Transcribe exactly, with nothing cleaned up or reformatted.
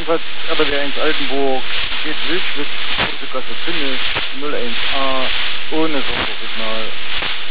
Jedenfalls R B W eins Altenburg geht durch bis Gasse Finish null eins A ohne Sondersignal.